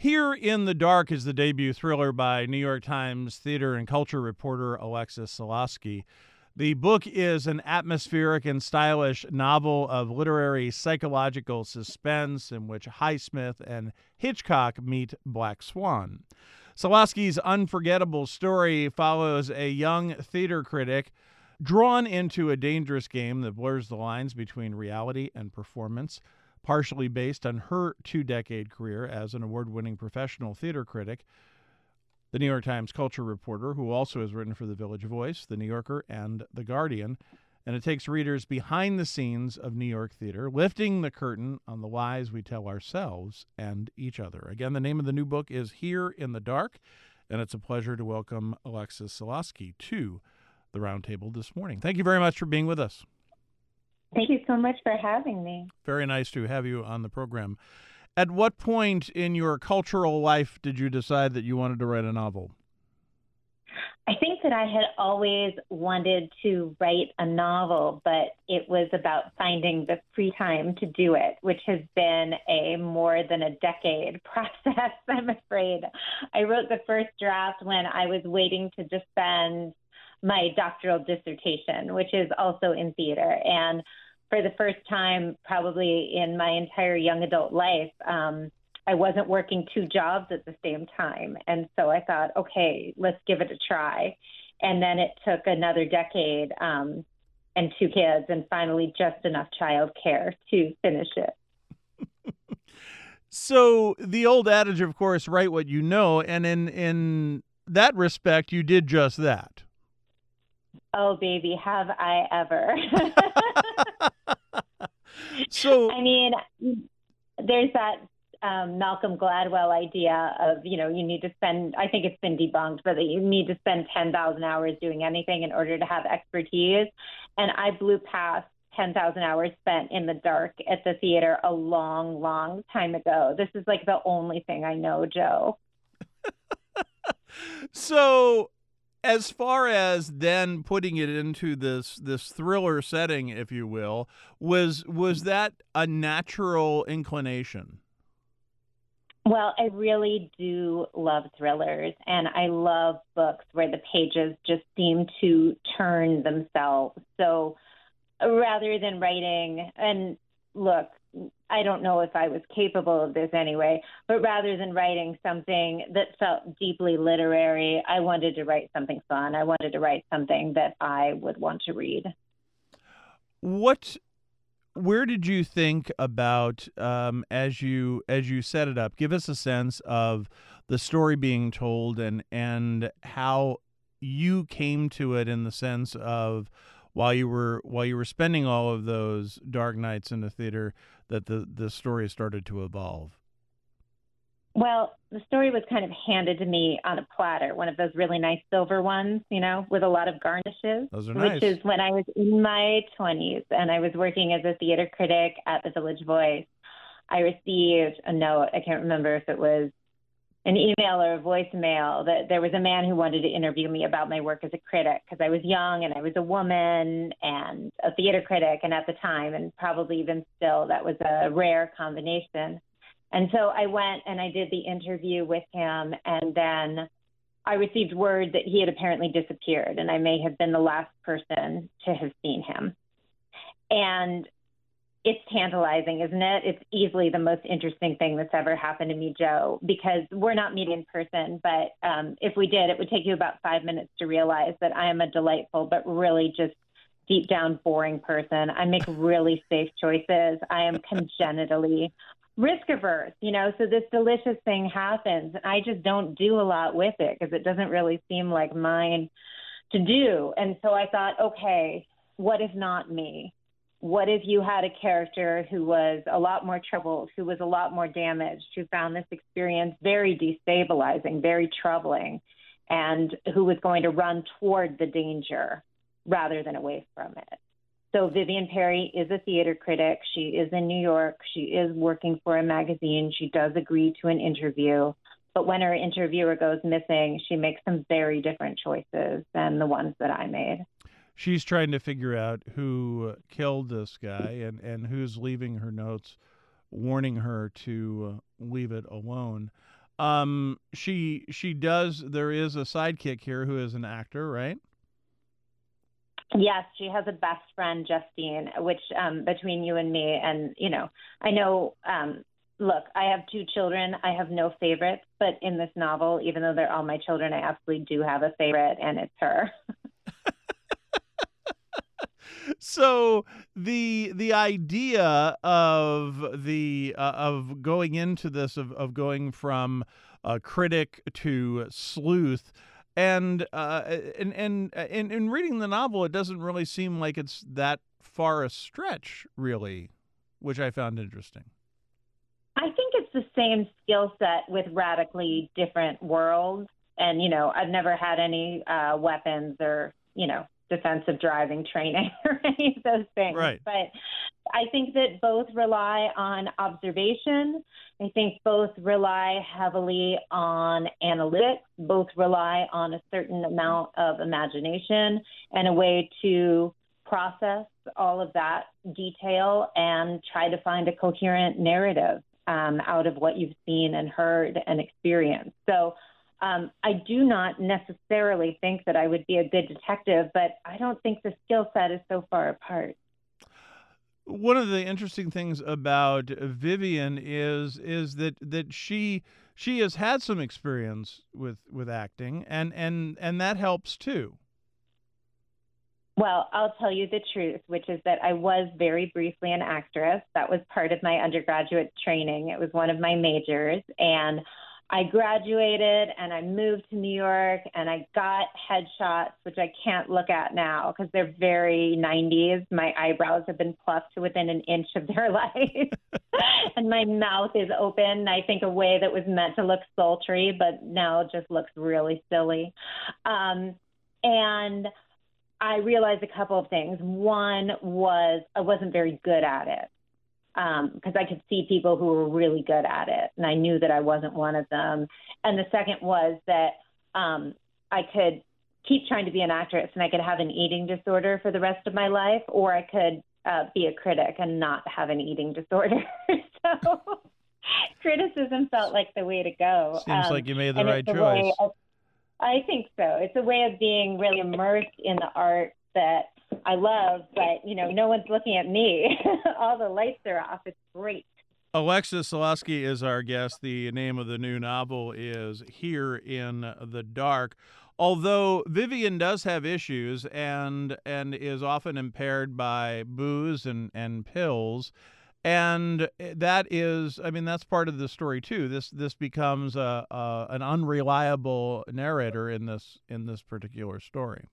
Here in the Dark is the debut thriller by New York Times theater and culture reporter Alexis Solosky. The book is an atmospheric and stylish novel of literary psychological suspense in which Highsmith and Hitchcock meet Black Swan. Solosky's unforgettable story follows a young theater critic drawn into a dangerous game that blurs the lines between reality and performance, partially based on her two-decade career as an award-winning professional theater critic. The New York Times culture reporter, who also has written for The Village Voice, The New Yorker, and The Guardian, and it takes readers behind the scenes of New York theater, lifting the curtain on the lies we tell ourselves and each other. Again, the name of the new book is Here in the Dark, and it's a pleasure to welcome Alexis Solosky to the Roundtable this morning. Thank you very much for being with us. Thank you so much for having me. Very nice to have you on the program. At what point in your cultural life did you decide that you wanted to write a novel? I think that I had always wanted to write a novel, but it was about finding the free time to do it, which has been a more than a decade process, I'm afraid. I wrote the first draft when I was waiting to defend my doctoral dissertation, which is also in theater. And for the first time, probably in my entire young adult life, I wasn't working two jobs at the same time. And so I thought, okay, let's give it a try. And then it took another decade and two kids and finally just enough childcare to finish it. So the old adage, of course, write what you know. And in that respect, you did just that. Oh, baby, have I ever. So, I mean, there's that Malcolm Gladwell idea of, you need to spend, I think it's been debunked, but that you need to spend 10,000 hours doing anything in order to have expertise. And I blew past 10,000 hours spent in the dark at the theater a long, long time ago. This is like the only thing I know, Joe. So as far as then putting it into this thriller setting, if you will, was that a natural inclination? Well, I really do love thrillers, and I love books where the pages just seem to turn themselves. So rather than writing, and look, I don't know if I was capable of this anyway, but rather than writing something that felt deeply literary, I wanted to write something fun. I wanted to write something that I would want to read. Where did you think about as you set it up? Give us a sense of the story being told and how you came to it in the sense of while you were spending all of those dark nights in the theater that the story started to evolve. Well, the story was kind of handed to me on a platter, one of those really nice silver ones, with a lot of garnishes. Those are nice. Which is when I was in my 20s and I was working as a theater critic at the Village Voice. I received a note. I can't remember if it was an email or a voicemail that there was a man who wanted to interview me about my work as a critic because I was young and I was a woman and a theater critic. And at the time, and probably even still, that was a rare combination. And so I went and I did the interview with him, and then I received word that he had apparently disappeared, and I may have been the last person to have seen him. And it's tantalizing, isn't it? It's easily the most interesting thing that's ever happened to me, Joe, because we're not meeting in person, but if we did, it would take you about 5 minutes to realize that I am a delightful but really just deep down boring person. I make really safe choices. I am congenitally risk averse, so this delicious thing happens. I just don't do a lot with it because it doesn't really seem like mine to do. And so I thought, okay, what if not me? What if you had a character who was a lot more troubled, who was a lot more damaged, who found this experience very destabilizing, very troubling, and who was going to run toward the danger rather than away from it? So Vivian Perry is a theater critic. She is in New York. She is working for a magazine. She does agree to an interview. But when her interviewer goes missing, she makes some very different choices than the ones that I made. She's trying to figure out who killed this guy and who's leaving her notes warning her to leave it alone. She does. There is a sidekick here who is an actor, right? Yes, she has a best friend, Justine, which between you and me, and I know. Look, I have two children. I have no favorites, but in this novel, even though they're all my children, I absolutely do have a favorite, and it's her. So the idea of the of going into this of going from critic to sleuth, and in reading the novel, it doesn't really seem like it's that far a stretch, really, which I found interesting. I think it's the same skill set with radically different worlds. And, I've never had any weapons or, defensive driving training or any of those things. Right. But I think that both rely on observation. I think both rely heavily on analytics. Both rely on a certain amount of imagination and a way to process all of that detail and try to find a coherent narrative out of what you've seen and heard and experienced. So I do not necessarily think that I would be a good detective, but I don't think the skill set is so far apart. One of the interesting things about Vivian is that she has had some experience with acting, and that helps too. Well, I'll tell you the truth, which is that I was very briefly an actress. That was part of my undergraduate training. It was one of my majors. And I graduated and I moved to New York and I got headshots, which I can't look at now because they're very 90s. My eyebrows have been plucked to within an inch of their life. And my mouth is open, I think, a way that was meant to look sultry, but now it just looks really silly. And I realized a couple of things. One was I wasn't very good at it because I could see people who were really good at it, and I knew that I wasn't one of them. And the second was that I could keep trying to be an actress, and I could have an eating disorder for the rest of my life, or I could be a critic and not have an eating disorder. So criticism felt like the way to go. Seems like you made the right choice. I think so. It's a way of being really immersed in the art that I love, but, no one's looking at me. All the lights are off. It's great. Alexis Solosky is our guest. The name of the new novel is Here in the Dark. Although Vivian does have issues and is often impaired by booze and pills, and that is, I mean, that's part of the story too. This becomes an unreliable narrator in this particular story.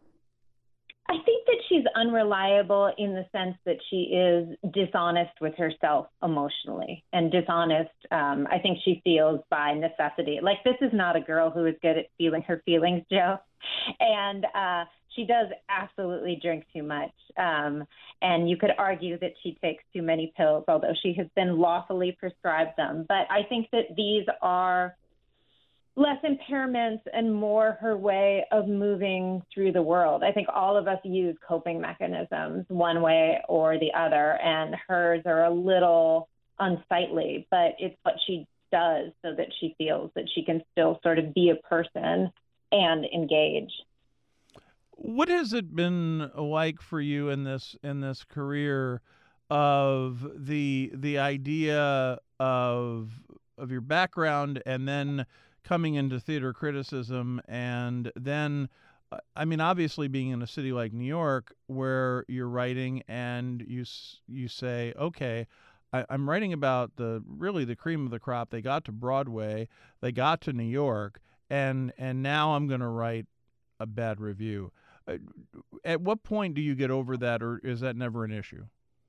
I think that she's unreliable in the sense that she is dishonest with herself emotionally and dishonest. I think she feels by necessity. Like, this is not a girl who is good at feeling her feelings, Joe. And she does absolutely drink too much. And you could argue that she takes too many pills, although she has been lawfully prescribed them. But I think that these are less impairments and more her way of moving through the world. I think all of us use coping mechanisms one way or the other, and hers are a little unsightly, but it's what she does so that she feels that she can still sort of be a person and engage. What has it been like for you in this career of the idea of your background and then coming into theater criticism, and then, I mean, obviously being in a city like New York where you're writing and you say, okay, I'm writing about the cream of the crop. They got to Broadway, they got to New York, and now I'm going to write a bad review. At what point do you get over that, or is that never an issue?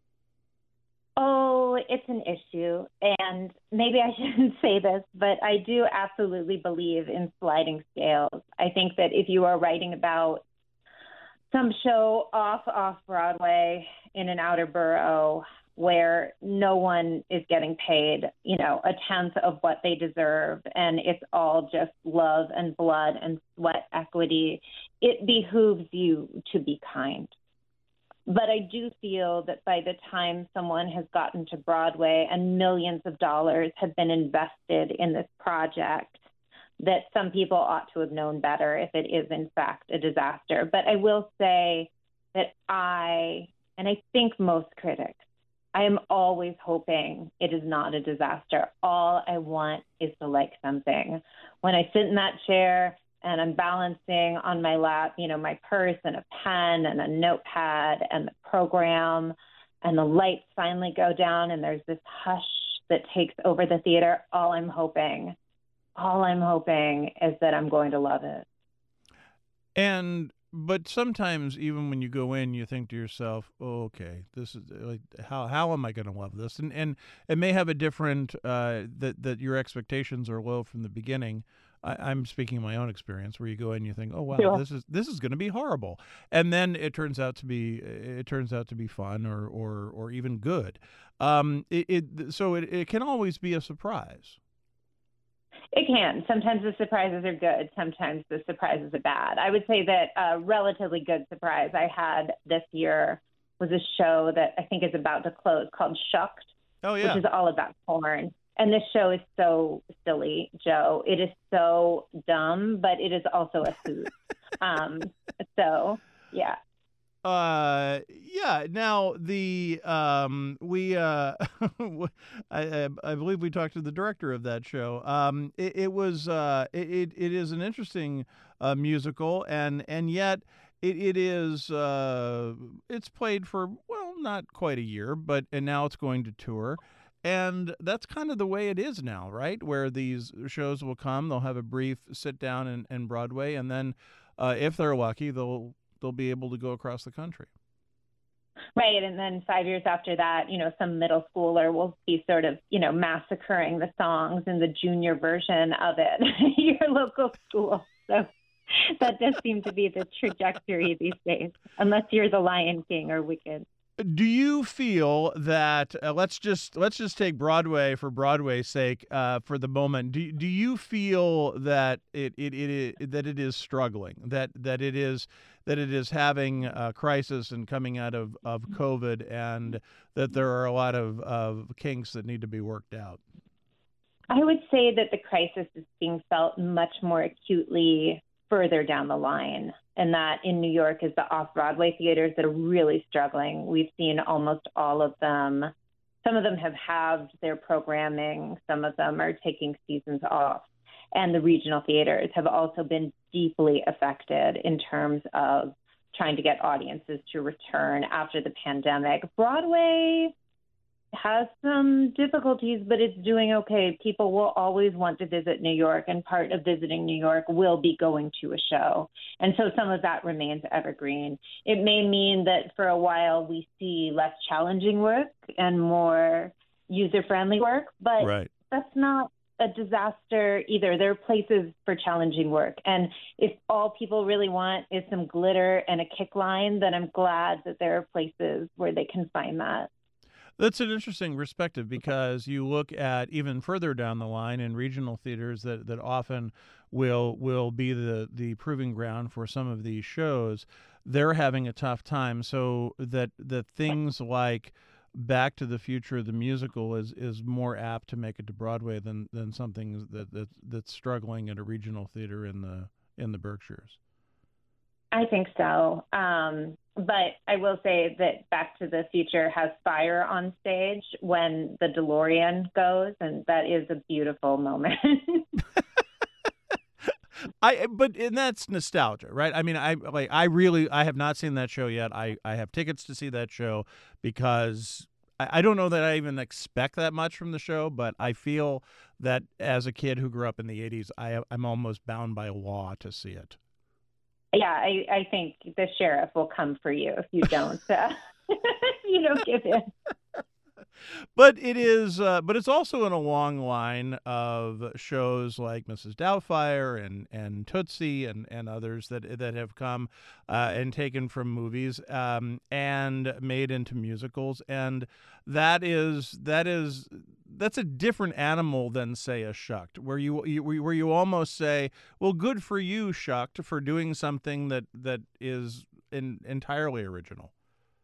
Oh, it's an issue. And maybe I shouldn't say this, but I do absolutely believe in sliding scales. I think that if you are writing about some show off Broadway in an outer borough where no one is getting paid, a tenth of what they deserve, and it's all just love and blood and sweat equity, it behooves you to be kind. But I do feel that by the time someone has gotten to Broadway and millions of dollars have been invested in this project, that some people ought to have known better if it is in fact a disaster. But I will say that and I think most critics, I am always hoping it is not a disaster. All I want is to like something. When I sit in that chair and I'm balancing on my lap, my purse and a pen and a notepad and the program, and the lights finally go down and there's this hush that takes over the theater, all I'm hoping is that I'm going to love it. But sometimes even when you go in, you think to yourself, "Oh, okay, this is like how am I going to love this?" And it may have a different that your expectations are low from the beginning. I'm speaking of my own experience, where you go in and you think, "Oh wow, Yeah. this is going to be horrible," and then it turns out to be fun or even good. So it can always be a surprise. It can. Sometimes the surprises are good. Sometimes the surprises are bad. I would say that a relatively good surprise I had this year was a show that I think is about to close called Shucked, Oh yeah. which is all about porn. And this show is so silly, Joe. It is so dumb, but it is also a hoot. So, yeah. Yeah. Now the we I believe we talked to the director of that show. It is an interesting musical, and yet it is it's played for, well, not quite a year, and now it's going to tour. And that's kind of the way it is now, right? Where these shows will come, they'll have a brief sit down in Broadway, and then if they're lucky, they'll be able to go across the country. Right. And then 5 years after that, some middle schooler will be sort of, massacring the songs in the junior version of it at your local school. So that does seem to be the trajectory these days, unless you're the Lion King or Wicked. Do you feel that let's just take Broadway for Broadway's sake for the moment? Do you feel that it is struggling, that it is having a crisis and coming out of COVID, and that there are a lot of kinks that need to be worked out? I would say that the crisis is being felt much more acutely further down the line, and that in New York is the off-Broadway theaters that are really struggling. We've seen almost all of them. Some of them have halved their programming. Some of them are taking seasons off. And the regional theaters have also been deeply affected in terms of trying to get audiences to return after the pandemic. Broadway has some difficulties, but it's doing okay. People will always want to visit New York, and part of visiting New York will be going to a show. And so some of that remains evergreen. It may mean that for a while we see less challenging work and more user-friendly work, but Right. That's not a disaster either. There are places for challenging work. And if all people really want is some glitter and a kick line, then I'm glad that there are places where they can find that. That's an interesting perspective, because you look at even further down the line in regional theaters that often will be the proving ground for some of these shows. They're having a tough time, so that things like Back to the Future, the musical, is more apt to make it to Broadway than something that's struggling at a regional theater in the Berkshires. I think so. But I will say that Back to the Future has fire on stage when the DeLorean goes, and that is a beautiful moment. And that's nostalgia, right? I mean, I have not seen that show yet. I have tickets to see that show because I don't know that I even expect that much from the show, but I feel that as a kid who grew up in the 80s, I'm almost bound by law to see it. Yeah, I think the sheriff will come for you if you don't give in. But it's also in a long line of shows like Mrs. Doubtfire and Tootsie and others that have come and taken from movies and made into musicals, and that's a different animal than, say, a Shucked, where you almost say, well, good for you, Shucked, for doing something that is entirely original.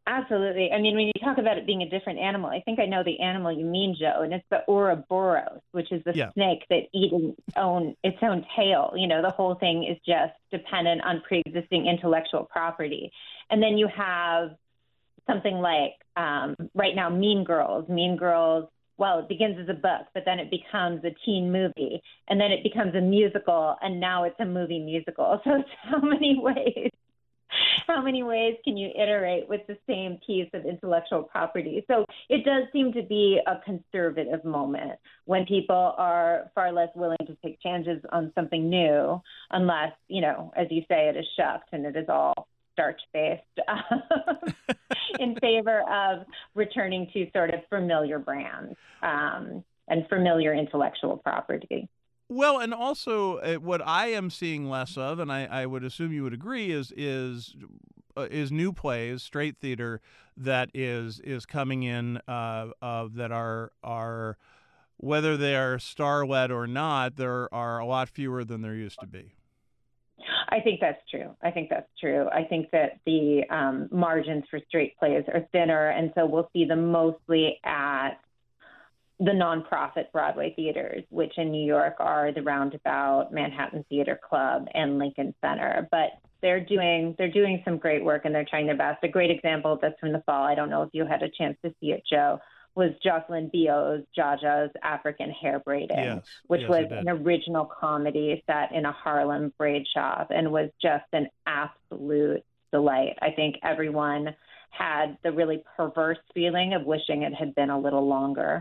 Absolutely. I mean, when you talk about it being a different animal, I think I know the animal you mean, Joe, and it's the Ouroboros, which is the Yeah. snake that eats its own tail. You know, the whole thing is just dependent on pre-existing intellectual property. And then you have something like right now, Mean Girls. Mean Girls, well, it begins as a book, but then it becomes a teen movie, and then it becomes a musical, and now it's a movie musical. So it's how many ways? How many ways can you iterate with the same piece of intellectual property? So it does seem to be a conservative moment when people are far less willing to take chances on something new, unless, you know, as you say, it is shucked and it is all starch-based, in favor of returning to sort of familiar brands and familiar intellectual property. Well, and also what I am seeing less of, and I would assume you would agree, is new plays, straight theater that is coming in that are whether they are star led or not, there are a lot fewer than there used to be. I think that's true. I think that the margins for straight plays are thinner, and so we'll see them mostly at the nonprofit Broadway theaters, which in New York are the Roundabout, Manhattan Theater Club, and Lincoln Center. But they're doing some great work, and they're trying their best. A great example of this from the fall, I don't know if you had a chance to see it, Joe, was Jocelyn Bio's Jaja's African Hair Braiding, which was an original comedy set in a Harlem braid shop and was just an absolute delight. I think everyone had the really perverse feeling of wishing it had been a little longer.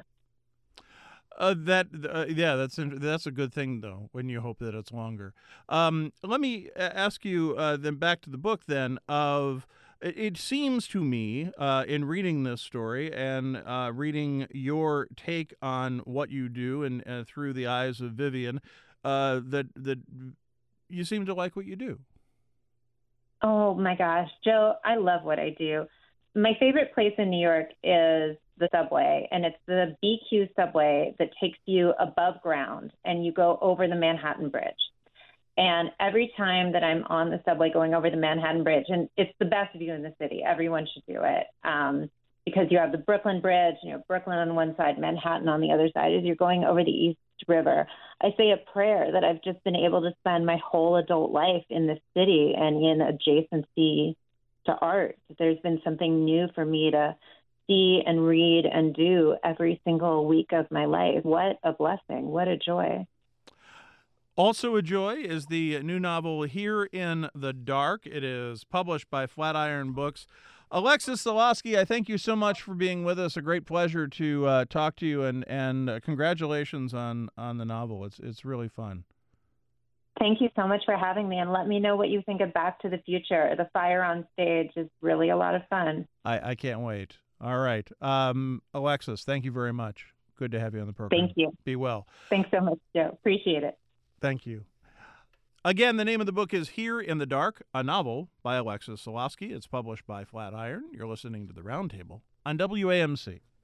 That's a good thing though. When you hope that it's longer. Let me ask you then back to the book. Then it seems to me in reading this story and reading your take on what you do and through the eyes of Vivian, that you seem to like what you do. Oh my gosh, Joe, I love what I do. My favorite place in New York is the subway, and it's the BQ subway that takes you above ground and you go over the Manhattan Bridge. And every time that I'm on the subway going over the Manhattan Bridge, and it's the best view in the city, everyone should do it, because you have the Brooklyn Bridge, you know, Brooklyn on one side, Manhattan on the other side. As you're going over the East River, I say a prayer that I've just been able to spend my whole adult life in this city and in adjacency to art. There's been something new for me to see and read and do every single week of my life. What a blessing. What a joy. Also a joy is the new novel Here in the Dark. It is published by Flatiron Books. Alexis Selasky, I thank you so much for being with us. A great pleasure to talk to you, and congratulations on the novel. It's really fun. Thank you so much for having me, and let me know what you think of Back to the Future. The fire on stage is really a lot of fun. I can't wait. All right. Alexis, thank you very much. Good to have you on the program. Thank you. Be well. Thanks so much, Joe. Appreciate it. Thank you. Again, the name of the book is Here in the Dark, a novel by Alexis Selasky. It's published by Flatiron. You're listening to The Roundtable on WAMC.